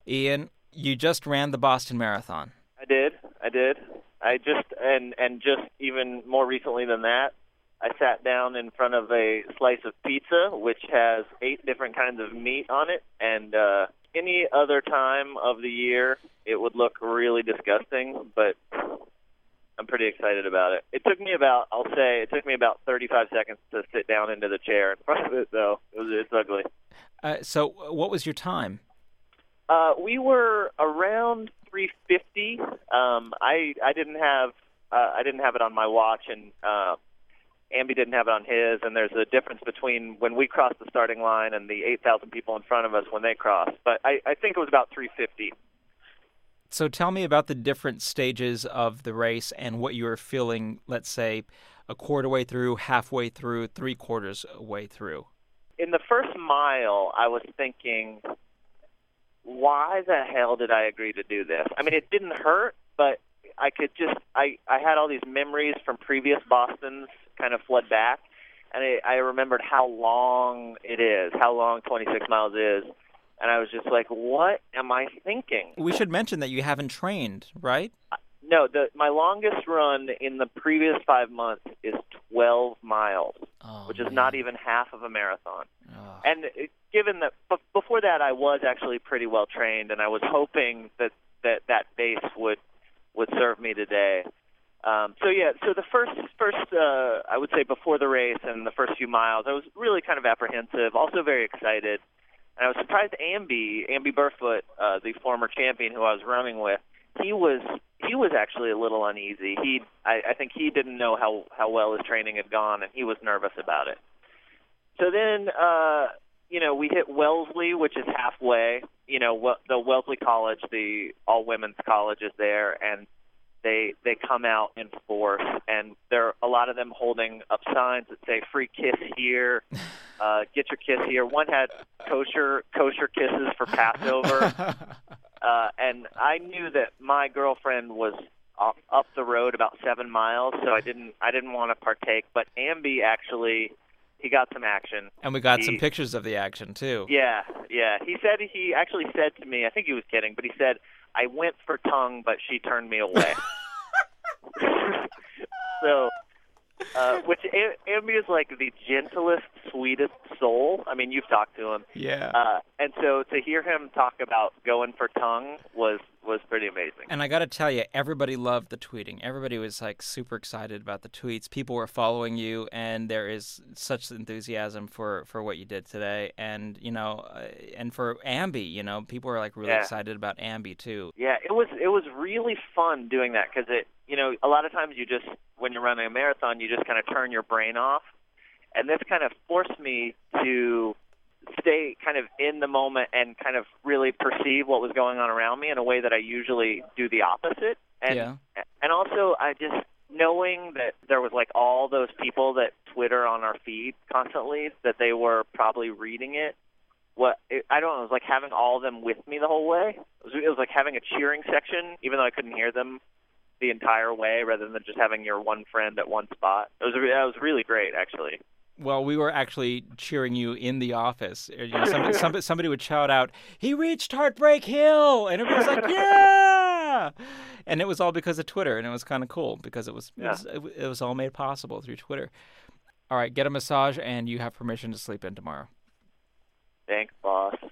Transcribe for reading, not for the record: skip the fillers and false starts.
Ian, you just ran the Boston Marathon. I did. I did. I just and just even more recently than that, I sat down in front of a slice of pizza which has 8 different kinds of meat on it, and any other time of the year it would look really disgusting, but I'm pretty excited about it. It took me about 35 seconds to sit down into the chair in front of it, though. It's ugly. So what was your time? We were around 350. I didn't have it on my watch, and Amby didn't have it on his. And there's a difference between when we crossed the starting line and the 8,000 people in front of us when they crossed. But I think it was about 350. So tell me about the different stages of the race and what you were feeling, let's say, a quarter way through, halfway through, 3/4 way through. In the first mile, I was thinking, why the hell did I agree to do this? I mean, it didn't hurt, but I had all these memories from previous Bostons kind of flood back, and I remembered how long it is, how long 26 miles is, and I was just like, what am I thinking? We should mention that you haven't trained, right? No, my longest run in the previous 5 months is 12 miles, which is not even half of a marathon. Oh. And given that before that I was actually pretty well trained, and I was hoping that base would serve me today. So the first I would say before the race and the first few miles, I was really kind of apprehensive, also very excited. And I was surprised Amby Burfoot, the former champion who I was running with, he was actually a little uneasy. I think he didn't know how well his training had gone, and he was nervous about it. So then, we hit Wellesley, which is halfway. The Wellesley College, the all-women's college, is there, and they come out in force, and there are a lot of them holding up signs that say "Free kiss here," "Get your kiss here." One had kosher kisses for Passover, and I knew that my girlfriend was up the road about 7 miles, so I didn't want to partake. But Amby actually, he got some action, and we got some pictures of the action too. Yeah. He actually said to me, I think he was kidding, but he said, "I went for tongue, but she turned me away." So, which Amby is like the gentlest, sweetest soul. I mean, you've talked to him. Yeah. And so to hear him talk about going for tongue was pretty amazing. And I got to tell you, everybody loved the tweeting. Everybody was like super excited about the tweets. People were following you, and there is such enthusiasm for what you did today. And and for Amby, people were like really excited about Amby too. Yeah, it was really fun doing that because a lot of times when you're running a marathon, you just kind of turn your brain off, and this kind of forced me to stay kind of in the moment and kind of really perceive what was going on around me in a way that I usually do the opposite. And also I just knowing that there was like all those people that Twitter on our feed constantly, that they were probably reading it. I don't know, it was like having all of them with me the whole way. It was like having a cheering section, even though I couldn't hear them the entire way, rather than just having your one friend at one spot. That was really great, actually. Well, we were actually cheering you in the office. Somebody would shout out, "He reached Heartbreak Hill!" And everybody was like, "Yeah!" And it was all because of Twitter, and it was kind of cool because it was all made possible through Twitter. All right, get a massage, and you have permission to sleep in tomorrow. Thanks, boss.